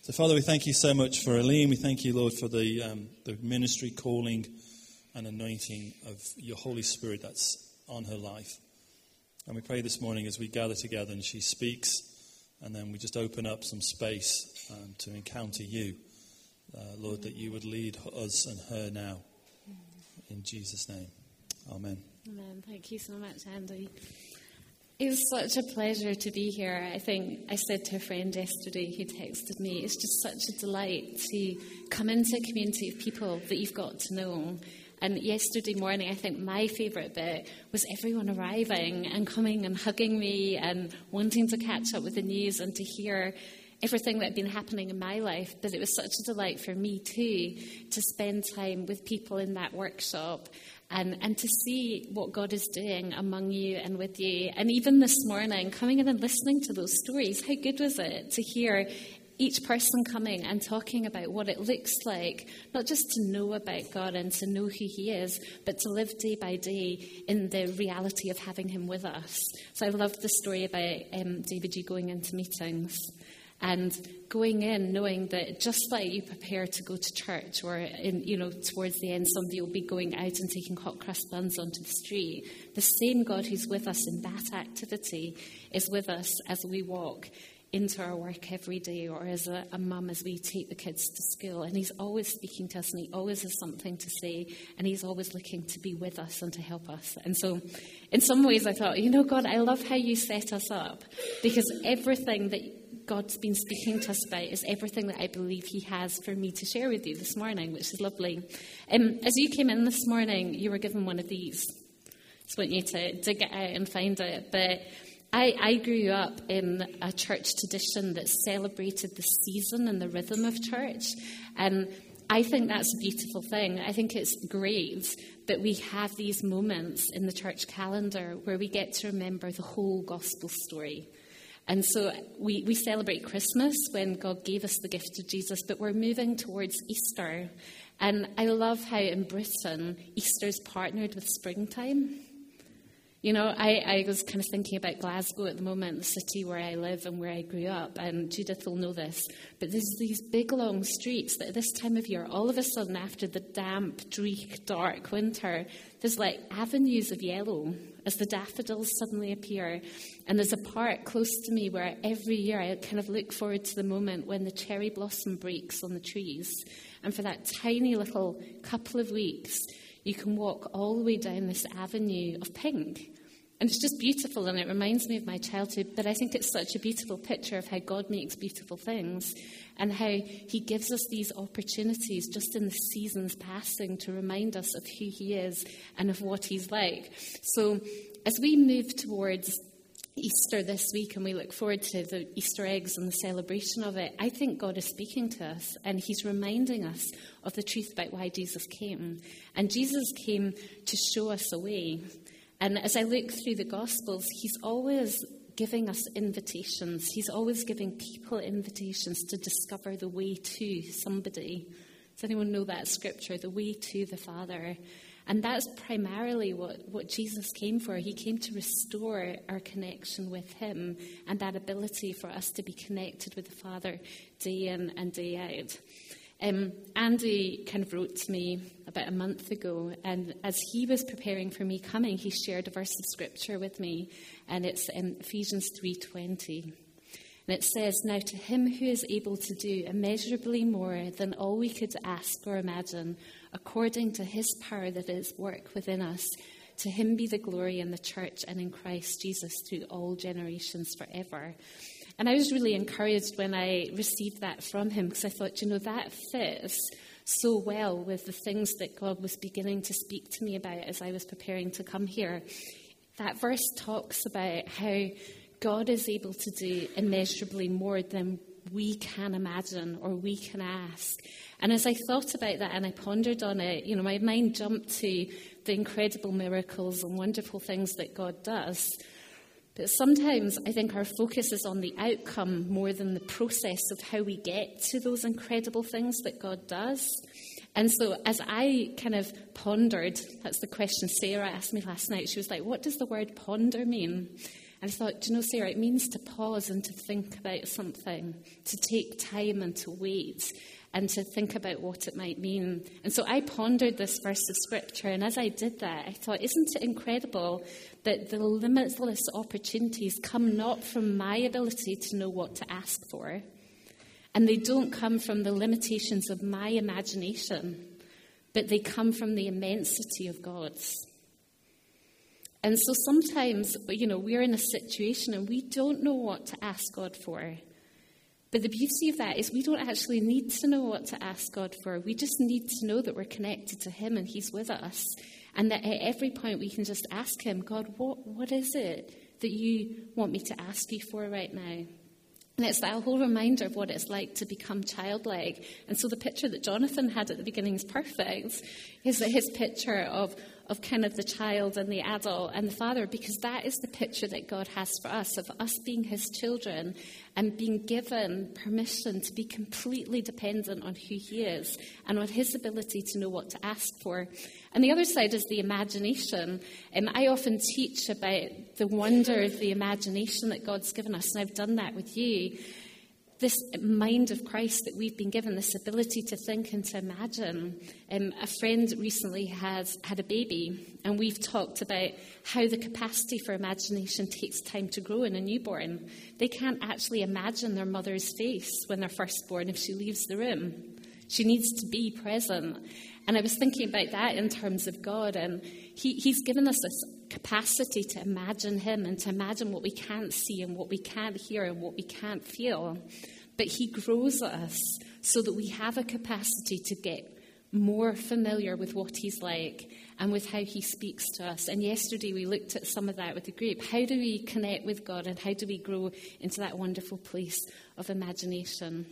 So, Father, we thank you so much for Aline. We thank you, Lord, for the ministry calling and anointing of your Holy Spirit that's on her life. And we pray this morning as we gather together and she speaks, and then we just open up some space to encounter you, Lord, that you would lead us and her now. In Jesus' name, amen. Amen. Thank you so much, Andy. It was such a pleasure to be here. I think I said to a friend yesterday who texted me, it's just such a delight to come into a community of people that you've got to know. And yesterday morning, I think my favourite bit was everyone arriving and coming and hugging me and wanting to catch up with the news and to hear everything that had been happening in my life. But it was such a delight for me too to spend time with people in that workshop and to see what God is doing among you and with you. And even this morning, coming in and listening to those stories, how good was it to hear each person coming and talking about what it looks like, not just to know about God and to know who he is, but to live day by day in the reality of having him with us. So I loved the story about David, you going into meetings and going in knowing that just like you prepare to go to church, or towards the end somebody will be going out and taking hot crust buns onto the street, the same God who's with us in that activity is with us as we walk into our work every day, or as a mum as we take the kids to school. And he's always speaking to us, and he always has something to say, and he's always looking to be with us and to help us. And so in some ways I thought, God, I love how you set us up, because everything that God's been speaking to us about is everything that I believe he has for me to share with you this morning, which is lovely. As you came in this morning, you were given one of these. I just want you to dig it out and find it. But I grew up in a church tradition that celebrated the season and the rhythm of church. And I think that's a beautiful thing. I think it's great that we have these moments in the church calendar where we get to remember the whole gospel story. And so we celebrate Christmas when God gave us the gift of Jesus, but we're moving towards Easter. And I love how in Britain, Easter's partnered with springtime. I was kind of thinking about Glasgow at the moment, the city where I live and where I grew up, and Judith will know this, but there's these big long streets that at this time of year, all of a sudden after the damp, dreary, dark winter, there's like avenues of yellow as the daffodils suddenly appear. And there's a park close to me where every year I kind of look forward to the moment when the cherry blossom breaks on the trees. And for that tiny little couple of weeks, you can walk all the way down this avenue of pink. And it's just beautiful, and it reminds me of my childhood. But I think it's such a beautiful picture of how God makes beautiful things and how he gives us these opportunities just in the seasons passing to remind us of who he is and of what he's like. So as we move towards Easter this week and we look forward to the Easter eggs and the celebration of it, I think God is speaking to us and he's reminding us of the truth about why Jesus came. And Jesus came to show us a way. And as I look through the Gospels, he's always giving us invitations. He's always giving people invitations to discover the way to somebody. Does anyone know that scripture, the way to the Father? And that's primarily what Jesus came for. He came to restore our connection with him and that ability for us to be connected with the Father day in and day out. Andy kind of wrote to me about a month ago, and as he was preparing for me coming, he shared a verse of scripture with me, and it's in Ephesians 3:20. And it says, "Now to him who is able to do immeasurably more than all we could ask or imagine, according to his power that is at work within us, to him be the glory in the church and in Christ Jesus through all generations forever." And I was really encouraged when I received that from him, because I thought, that fits so well with the things that God was beginning to speak to me about as I was preparing to come here. That verse talks about how God is able to do immeasurably more than we can imagine or we can ask. And as I thought about that and I pondered on it, my mind jumped to the incredible miracles and wonderful things that God does. But sometimes I think our focus is on the outcome more than the process of how we get to those incredible things that God does. And so as I kind of pondered, that's the question Sarah asked me last night. She was like, what does the word ponder mean? And I thought, do you know, Sarah, it means to pause and to think about something, to take time and to wait and to think about what it might mean. And so I pondered this verse of Scripture, and as I did that, I thought, isn't it incredible that the limitless opportunities come not from my ability to know what to ask for, and they don't come from the limitations of my imagination, but they come from the immensity of God's. And so sometimes, we're in a situation and we don't know what to ask God for. But the beauty of that is we don't actually need to know what to ask God for. We just need to know that we're connected to him and he's with us. And that at every point we can just ask him, God, what is it that you want me to ask you for right now? And it's that whole reminder of what it's like to become childlike. And so the picture that Jonathan had at the beginning is perfect. His picture of kind of the child and the adult and the father, because that is the picture that God has for us, of us being his children and being given permission to be completely dependent on who he is and on his ability to know what to ask for. And the other side is the imagination. I often teach about the wonder of the imagination that God's given us, and I've done that with you. This mind of Christ that we've been given, this ability to think and to imagine. A friend recently has had a baby, and we've talked about how the capacity for imagination takes time to grow in a newborn. They can't actually imagine their mother's face when they're first born if she leaves the room. She needs to be present. And I was thinking about that in terms of God, and he's given us this capacity to imagine him and to imagine what we can't see and what we can't hear and what we can't feel. But he grows us so that we have a capacity to get more familiar with what he's like and with how he speaks to us. And yesterday we looked at some of that with the group. How do we connect with God and how do we grow into that wonderful place of imagination?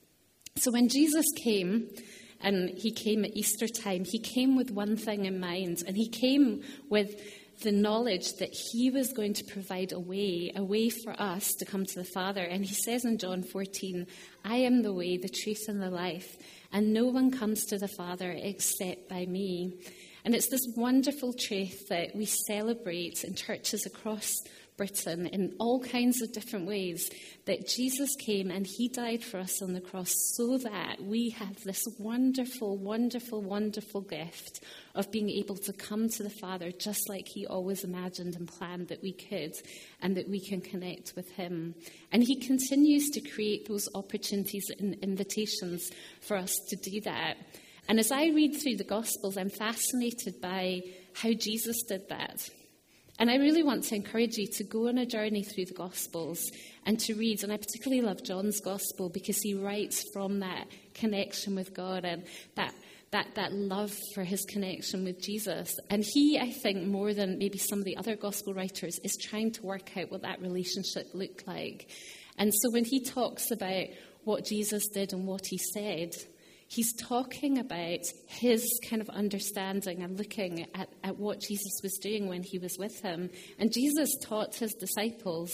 So when Jesus came, and he came at Easter time, he came with one thing in mind, and he came with the knowledge that he was going to provide a way for us to come to the Father. And he says in John 14, I am the way, the truth, and the life, and no one comes to the Father except by me. And it's this wonderful truth that we celebrate in churches across Britain in all kinds of different ways, that Jesus came and he died for us on the cross so that we have this wonderful, wonderful, wonderful gift of being able to come to the Father just like he always imagined and planned that we could, and that we can connect with him. And he continues to create those opportunities and invitations for us to do that. And as I read through the Gospels, I'm fascinated by how Jesus did that. And I really want to encourage you to go on a journey through the Gospels and to read. And I particularly love John's Gospel because he writes from that connection with God and that love for his connection with Jesus. And he, I think, more than maybe some of the other Gospel writers, is trying to work out what that relationship looked like. And so when he talks about what Jesus did and what he said, he's talking about his kind of understanding and looking at what Jesus was doing when he was with him. And Jesus taught his disciples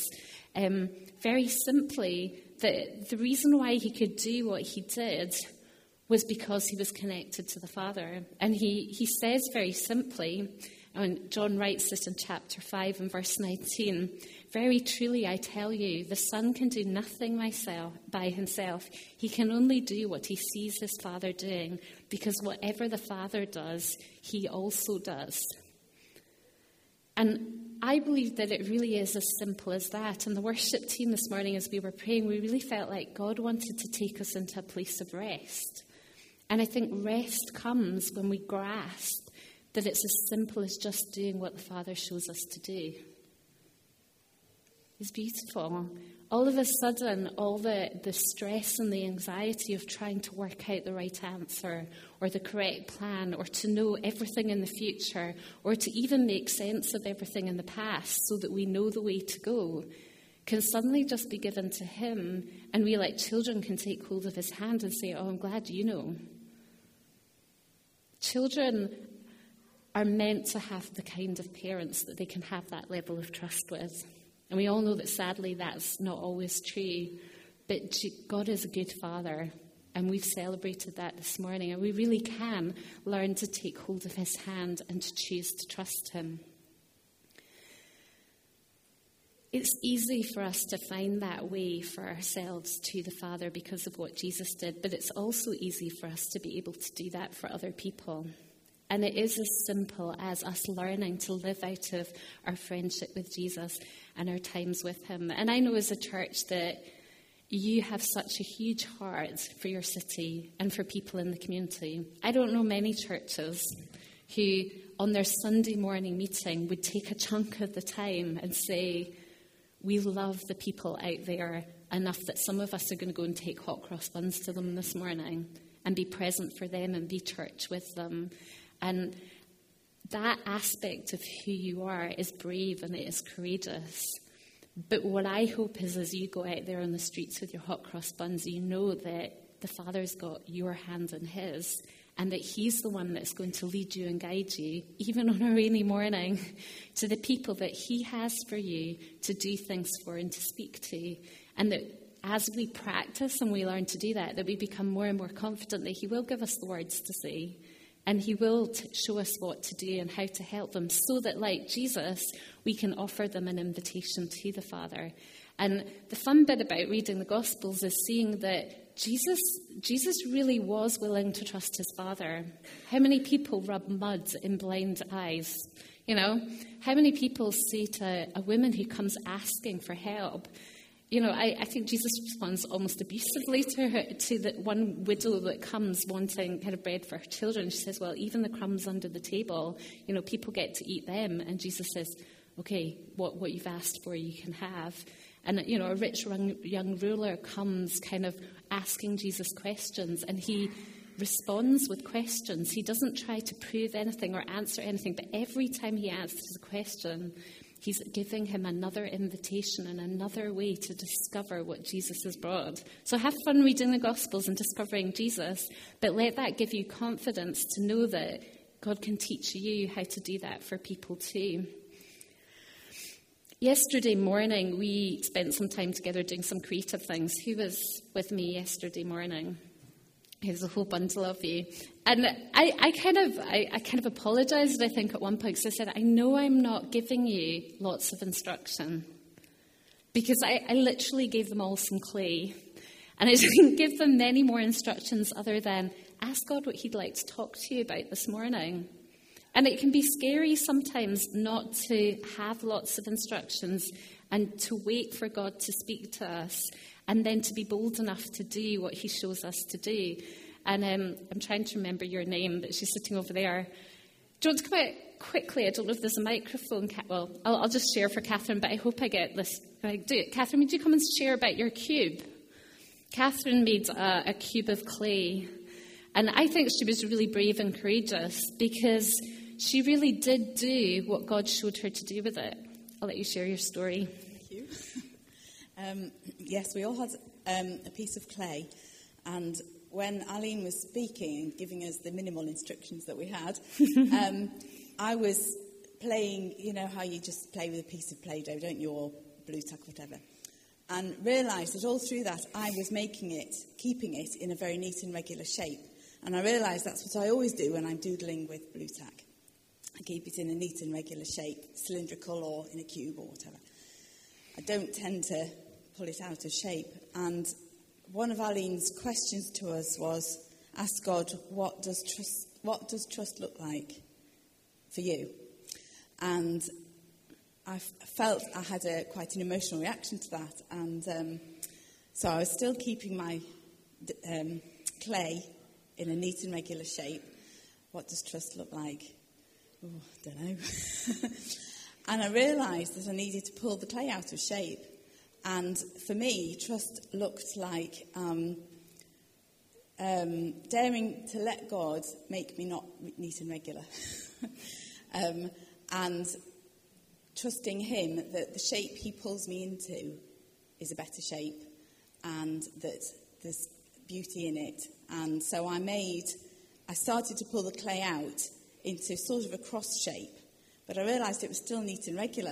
very simply that the reason why he could do what he did was because he was connected to the Father. And he says very simply, and John writes this in chapter 5 and verse 19, very truly I tell you, the Son can do nothing by himself. He can only do what he sees his Father doing, because whatever the Father does, he also does. And I believe that it really is as simple as that. And the worship team this morning, as we were praying, we really felt like God wanted to take us into a place of rest. And I think rest comes when we grasp that it's as simple as just doing what the Father shows us to do. It's beautiful. All of a sudden, all the stress and the anxiety of trying to work out the right answer or the correct plan or to know everything in the future or to even make sense of everything in the past so that we know the way to go can suddenly just be given to him, and we, like children, can take hold of his hand and say, oh, I'm glad you know. Children are meant to have the kind of parents that they can have that level of trust with. And we all know that sadly that's not always true. But God is a good Father, and we've celebrated that this morning. And we really can learn to take hold of his hand and to choose to trust him. It's easy for us to find that way for ourselves to the Father because of what Jesus did, but it's also easy for us to be able to do that for other people. And it is as simple as us learning to live out of our friendship with Jesus and our times with him. And I know as a church that you have such a huge heart for your city and for people in the community. I don't know many churches who, on their Sunday morning meeting, would take a chunk of the time and say, we love the people out there enough that some of us are going to go and take hot cross buns to them this morning and be present for them and be church with them. And that aspect of who you are is brave and it is courageous. But what I hope is as you go out there on the streets with your hot cross buns, you know that the Father's got your hand in his and that he's the one that's going to lead you and guide you, even on a rainy morning, to the people that he has for you to do things for and to speak to. And that as we practice and we learn to do that, that we become more and more confident that he will give us the words to say. And he will show us what to do and how to help them so that, like Jesus, we can offer them an invitation to the Father. And the fun bit about reading the Gospels is seeing that Jesus really was willing to trust his Father. How many people rub mud in blind eyes? You know, how many people say to a woman who comes asking for help, you know, I think Jesus responds almost abusively to her, to the one widow that comes wanting kind of bread for her children. She says, well, even the crumbs under the table, you know, people get to eat them. And Jesus says, okay, what you've asked for, you can have. And, you know, a rich young ruler comes kind of asking Jesus questions, and he responds with questions. He doesn't try to prove anything or answer anything, but every time he answers a question, he's giving him another invitation and another way to discover what Jesus has brought. So have fun reading the Gospels and discovering Jesus, but let that give you confidence to know that God can teach you how to do that for people too. Yesterday morning, we spent some time together doing some creative things. Who was with me yesterday morning? There's a whole bundle of you. And I kind of apologised, I think, at one point, because I said, I know I'm not giving you lots of instruction. Because I literally gave them all some clay. And I didn't give them many more instructions other than, ask God what he'd like to talk to you about this morning. And it can be scary sometimes not to have lots of instructions and to wait for God to speak to us and then to be bold enough to do what he shows us to do. And I'm trying to remember your name, but she's sitting over there. Do you want to come out quickly? I don't know if there's a microphone. Well, I'll just share for Catherine, but I hope I get this. I do it. Catherine, would you come and share about your cube? Catherine made a cube of clay. And I think she was really brave and courageous because she really did do what God showed her to do with it. I'll let you share your story. Thank you. Yes, we all had a piece of clay. And when Aline was speaking and giving us the minimal instructions that we had, I was playing, you know how you just play with a piece of Play-Doh, don't you, or blue tack, whatever. And realised that all through that I was keeping it in a very neat and regular shape. And I realised that's what I always do when I'm doodling with blue tack. I keep it in a neat and regular shape, cylindrical or in a cube or whatever. I don't tend to pull it out of shape. And one of Aline's questions to us was, ask God, what does trust look like for you? And I felt I had quite an emotional reaction to that. And so I was still keeping my clay in a neat and regular shape. What does trust look like? Oh, I don't know. And I realised that I needed to pull the clay out of shape. And for me, trust looked like daring to let God make me not neat and regular. And trusting him that the shape he pulls me into is a better shape and that there's beauty in it. And so I started to pull the clay out into sort of a cross shape, but I realised it was still neat and regular,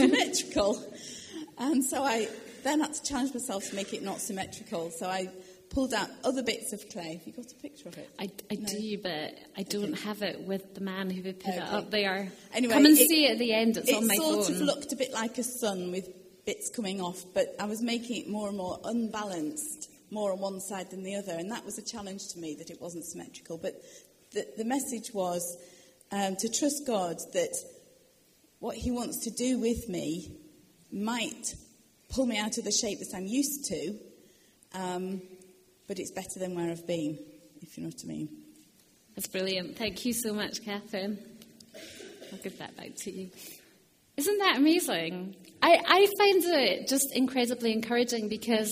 symmetrical. And so I then had to challenge myself to make it not symmetrical. So I pulled out other bits of clay. Have you got a picture of it? I do, but I don't have it with the man who would put it up there. Anyway, come and see it at the end. It's on my phone. It sort of looked a bit like a sun with bits coming off, but I was making it more and more unbalanced, more on one side than the other, and that was a challenge to me, that it wasn't symmetrical. But the message was to trust God that what he wants to do with me might pull me out of the shape that I'm used to, but it's better than where I've been, if you know what I mean. That's brilliant. Thank you so much, Catherine. I'll give that back to you. Isn't that amazing? I find it just incredibly encouraging, because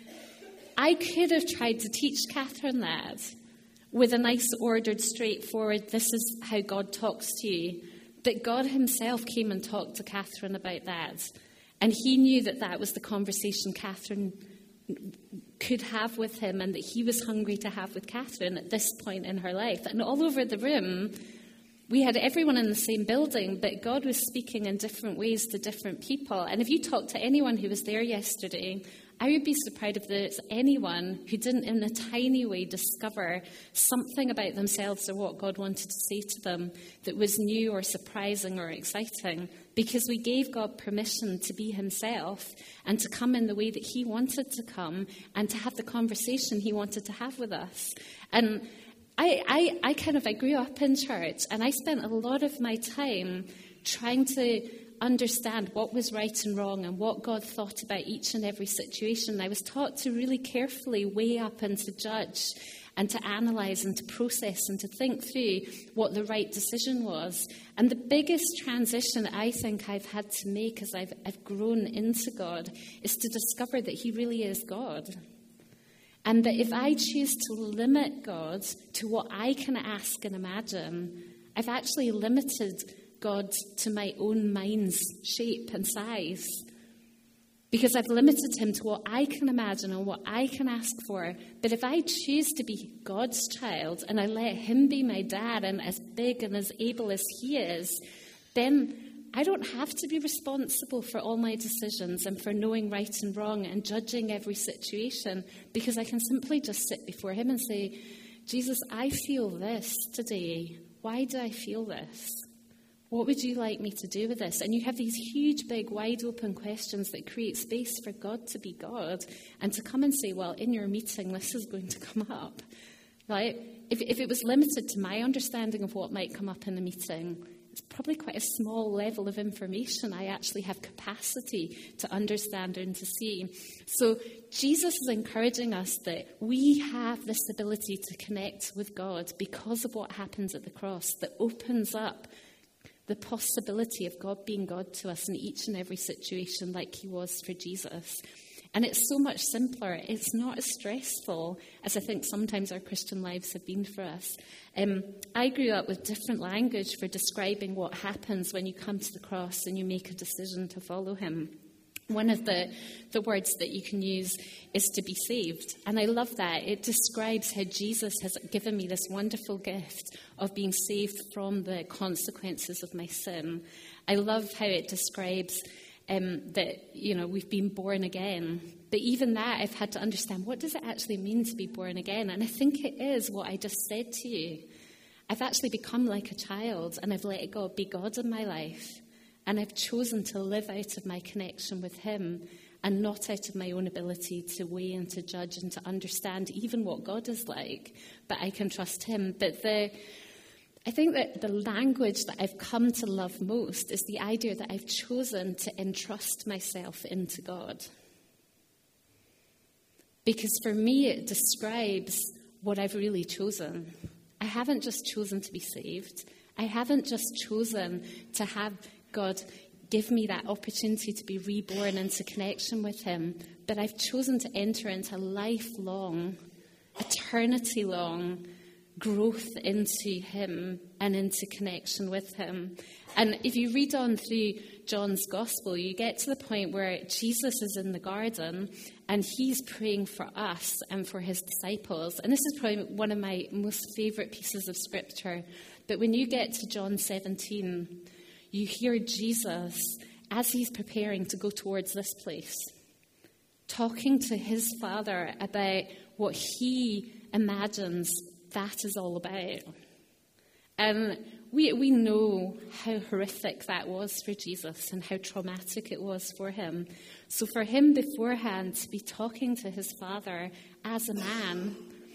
I could have tried to teach Catherine that with a nice, ordered, straightforward, this is how God talks to you. But God himself came and talked to Catherine about that. And he knew that that was the conversation Catherine could have with him, and that he was hungry to have with Catherine at this point in her life. And all over the room, we had everyone in the same building, but God was speaking in different ways to different people. And if you talk to anyone who was there yesterday, I would be surprised if there's anyone who didn't in a tiny way discover something about themselves or what God wanted to say to them that was new or surprising or exciting, because we gave God permission to be himself and to come in the way that he wanted to come and to have the conversation he wanted to have with us. And I grew up in church, and I spent a lot of my time trying to understand what was right and wrong and what God thought about each and every situation. I was taught to really carefully weigh up and to judge and to analyse and to process and to think through what the right decision was. And the biggest transition I think I've had to make as I've grown into God is to discover that he really is God. And that if I choose to limit God to what I can ask and imagine, I've actually limited God to my own mind's shape and size. Because I've limited him to what I can imagine and what I can ask for. But if I choose to be God's child and I let him be my dad and as big and as able as he is, then I don't have to be responsible for all my decisions and for knowing right and wrong and judging every situation, because I can simply just sit before him and say, Jesus, I feel this today. Why do I feel this? What would you like me to do with this? And you have these huge, big, wide open questions that create space for God to be God and to come and say, well, in your meeting, this is going to come up. Right? If it was limited to my understanding of what might come up in the meeting, it's probably quite a small level of information I actually have capacity to understand and to see. So Jesus is encouraging us that we have this ability to connect with God because of what happens at the cross, that opens up the possibility of God being God to us in each and every situation, like he was for Jesus. And it's so much simpler. It's not as stressful as I think sometimes our Christian lives have been for us. I grew up with different language for describing what happens when you come to the cross and you make a decision to follow him. One of the words that you can use is to be saved. And I love that. It describes how Jesus has given me this wonderful gift of being saved from the consequences of my sin. I love how it describes that, we've been born again. But even that, I've had to understand, what does it actually mean to be born again? And I think it is what I just said to you. I've actually become like a child, and I've let God be God in my life. And I've chosen to live out of my connection with him and not out of my own ability to weigh and to judge and to understand even what God is like. But I can trust him. But I think that the language that I've come to love most is the idea that I've chosen to entrust myself into God. Because for me, it describes what I've really chosen. I haven't just chosen to be saved. I haven't just chosen to have God give me that opportunity to be reborn into connection with him, but I've chosen to enter into lifelong, eternity-long growth into him and into connection with him. And if you read on through John's Gospel, you get to the point where Jesus is in the garden and he's praying for us and for his disciples. And this is probably one of my most favourite pieces of scripture. But when you get to John 17, you hear Jesus, as he's preparing to go towards this place, talking to his Father about what he imagines that is all about. And we know how horrific that was for Jesus and how traumatic it was for him. So for him beforehand to be talking to his Father as a man,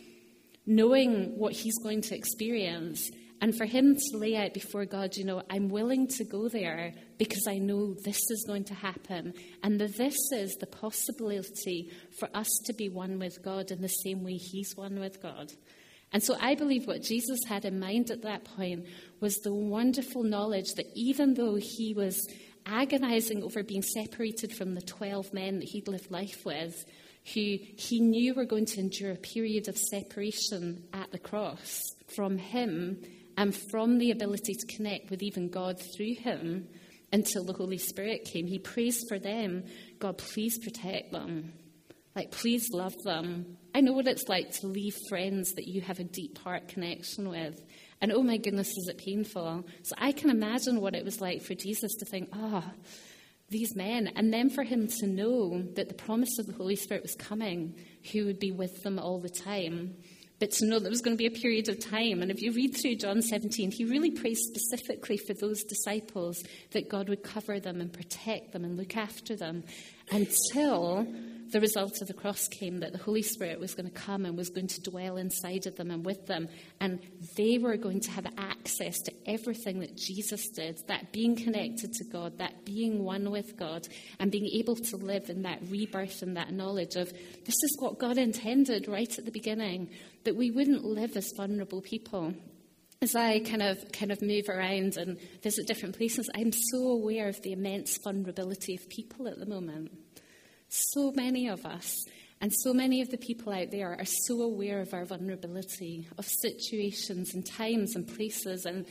knowing what he's going to experience, and for him to lay out before God, I'm willing to go there because I know this is going to happen. And this is the possibility for us to be one with God in the same way he's one with God. And so I believe what Jesus had in mind at that point was the wonderful knowledge that even though he was agonizing over being separated from the 12 men that he'd lived life with, who he knew were going to endure a period of separation at the cross from him and from the ability to connect with even God through him until the Holy Spirit came, he prays for them. God, please protect them. Please love them. I know what it's like to leave friends that you have a deep heart connection with. And oh my goodness, is it painful. So I can imagine what it was like for Jesus to think, these men. And then for him to know that the promise of the Holy Spirit was coming, who would be with them all the time. But to know that there was going to be a period of time. And if you read through John 17, he really prays specifically for those disciples that God would cover them and protect them and look after them until the result of the cross came, that the Holy Spirit was going to come and was going to dwell inside of them and with them. And they were going to have access to everything that Jesus did, that being connected to God, that being one with God, and being able to live in that rebirth and that knowledge of this is what God intended right at the beginning, that we wouldn't live as vulnerable people. As I kind of move around and visit different places, I'm so aware of the immense vulnerability of people at the moment. So many of us and so many of the people out there are so aware of our vulnerability, of situations and times and places and,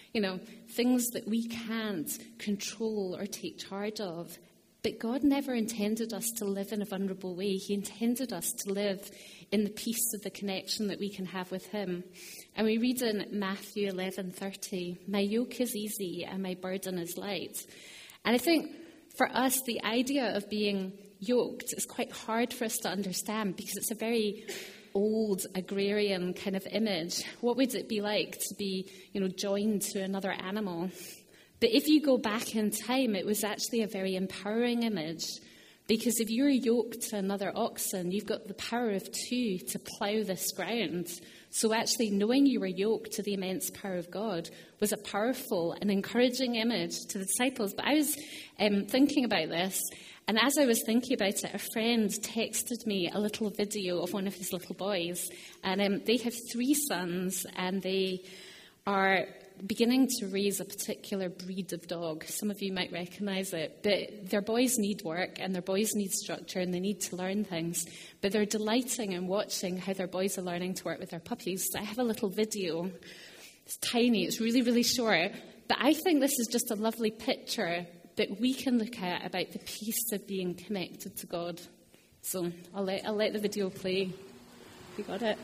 things that we can't control or take charge of. But God never intended us to live in a vulnerable way. He intended us to live in the peace of the connection that we can have with him. And we read in Matthew 11:30, "My yoke is easy and my burden is light." And I think for us, the idea of being yoked is quite hard for us to understand because it's a very old agrarian kind of image. What would it be like to be, joined to another animal? But if you go back in time, it was actually a very empowering image. Because if you're yoked to another oxen, you've got the power of two to plough this ground. So actually knowing you were yoked to the immense power of God was a powerful and encouraging image to the disciples. But I was thinking about this, and as I was thinking about it, a friend texted me a little video of one of his little boys. And they have 3 sons, and they are beginning to raise a particular breed of dog. Some of you might recognise it, but their boys need work and their boys need structure and they need to learn things, but they're delighting in watching how their boys are learning to work with their puppies. So I have a little video. It's tiny, it's really, really short, but I think this is just a lovely picture that we can look at about the peace of being connected to God. So I'll let the video play. You got it?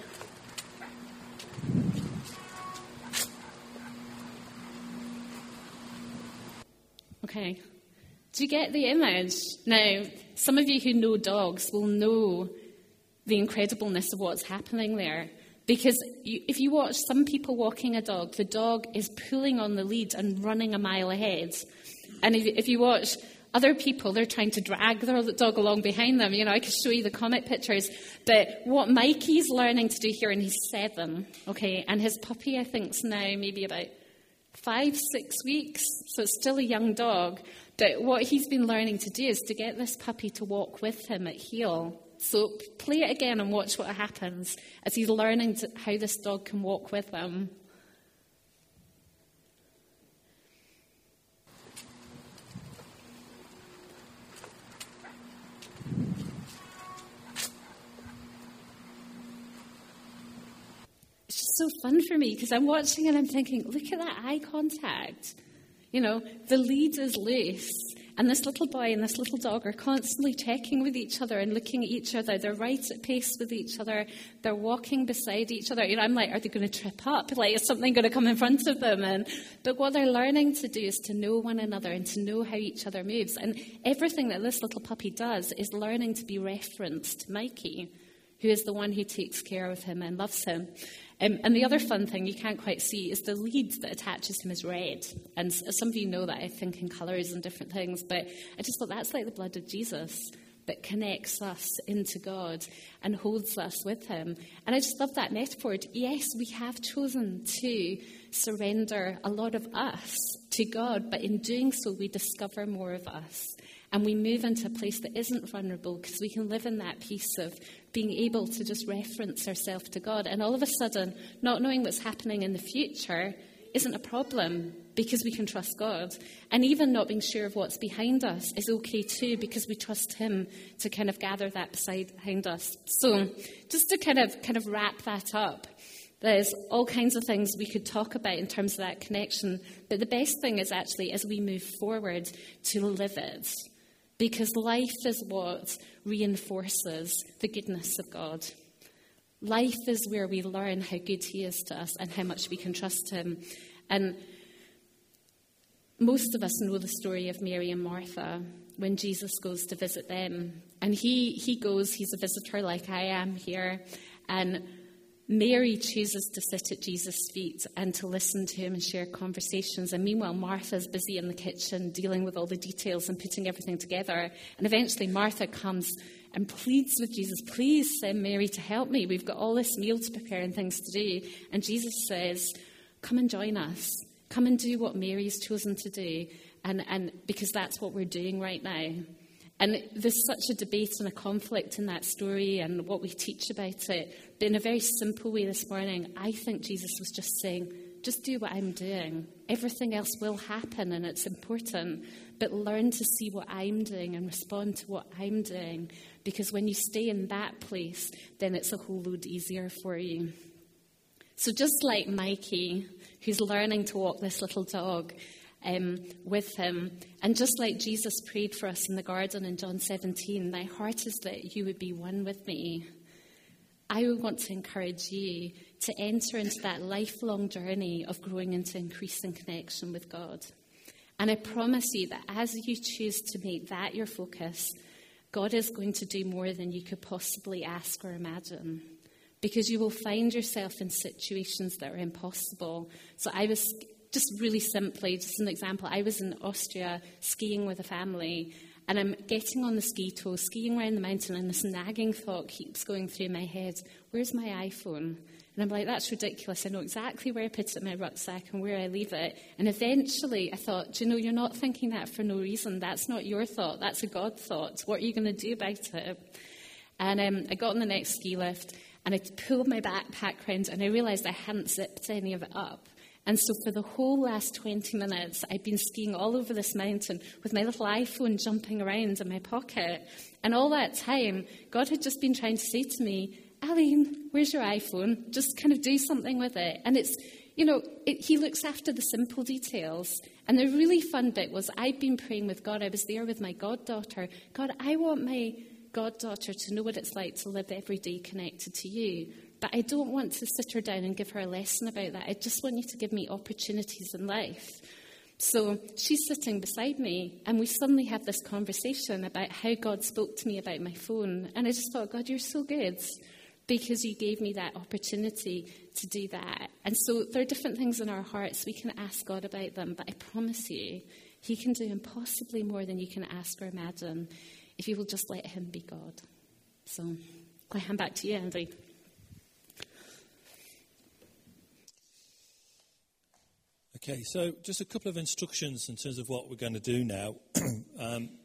Okay. Do you get the image? Now, some of you who know dogs will know the incredibleness of what's happening there. Because if you watch some people walking a dog, the dog is pulling on the lead and running a mile ahead. And if you watch other people, they're trying to drag their dog along behind them. I could show you the comic pictures. But what Mikey's learning to do here, and he's 7, okay, and his puppy, I think, is now maybe about 5-6 weeks, so it's still a young dog. But what he's been learning to do is to get this puppy to walk with him at heel. So play it again and watch what happens as he's learning how this dog can walk with him. So fun for me because I'm watching and I'm thinking, look at that eye contact. The lead is loose and this little boy and this little dog are constantly checking with each other and looking at each other. They're right at pace with each other. They're walking beside each other. I'm like, are they going to trip up? Like, is something going to come in front of them? But what they're learning to do is to know one another and to know how each other moves. And everything that this little puppy does is learning to be referenced to Mikey, who is the one who takes care of him and loves him. And the other fun thing you can't quite see is the lead that attaches him is red. And some of you know that, I think, in colours and different things. But I just thought that's like the blood of Jesus that connects us into God and holds us with him. And I just love that metaphor. Yes, we have chosen to surrender a lot of us to God, but in doing so, we discover more of us. And we move into a place that isn't vulnerable because we can live in that peace of being able to just reference ourselves to God. And all of a sudden, not knowing what's happening in the future isn't a problem because we can trust God. And even not being sure of what's behind us is okay too because we trust him to kind of gather that behind us. So just to kind of wrap that up, there's all kinds of things we could talk about in terms of that connection. But the best thing is actually, as we move forward, to live it. Because life is what reinforces the goodness of God. Life is where we learn how good he is to us and how much we can trust him. And most of us know the story of Mary and Martha when Jesus goes to visit them. And he goes, he's a visitor like I am here. And Mary chooses to sit at Jesus' feet and to listen to him and share conversations. And meanwhile, Martha's busy in the kitchen dealing with all the details and putting everything together. And eventually Martha comes and pleads with Jesus, please send Mary to help me. We've got all this meal to prepare and things to do. And Jesus says, come and join us. Come and do what Mary's chosen to do. And because that's what we're doing right now. And there's such a debate and a conflict in that story and what we teach about it. But in a very simple way this morning, I think Jesus was just saying, just do what I'm doing. Everything else will happen and it's important. But learn to see what I'm doing and respond to what I'm doing. Because when you stay in that place, then it's a whole load easier for you. So just like Mikey, who's learning to walk this little dog, with him. And just like Jesus prayed for us in the garden in John 17, my heart is that you would be one with me. I would want to encourage you to enter into that lifelong journey of growing into increasing connection with God. And I promise you that as you choose to make that your focus, God is going to do more than you could possibly ask or imagine. Because you will find yourself in situations that are impossible. So I was just really simply, just an example, I was in Austria skiing with a family and I'm getting on the ski tow, skiing around the mountain, and this nagging thought keeps going through my head, where's my iPhone? And I'm like, that's ridiculous. I know exactly where I put it in my rucksack and where I leave it. And eventually I thought, do you know, you're not thinking that for no reason. That's not your thought. That's a God thought. What are you going to do about it? And I got on the next ski lift and I pulled my backpack round and I realised I hadn't zipped any of it up. And so for the whole last 20 minutes, I'd been skiing all over this mountain with my little iPhone jumping around in my pocket. And all that time, God had just been trying to say to me, Aline, where's your iPhone? Just kind of do something with it. And it's, you know, he looks after the simple details. And the really fun bit was I'd been praying with God. I was there with my goddaughter. God, I want my goddaughter to know what it's like to live every day connected to you. But I don't want to sit her down and give her a lesson about that. I just want you to give me opportunities in life. So she's sitting beside me, and we suddenly have this conversation about how God spoke to me about my phone. And I just thought, God, you're so good because you gave me that opportunity to do that. And so there are different things in our hearts. We can ask God about them, but I promise you, he can do impossibly more than you can ask or imagine if you will just let him be God. So I hand back to you, Andy. Okay, so just a couple of instructions in terms of what we're going to do now.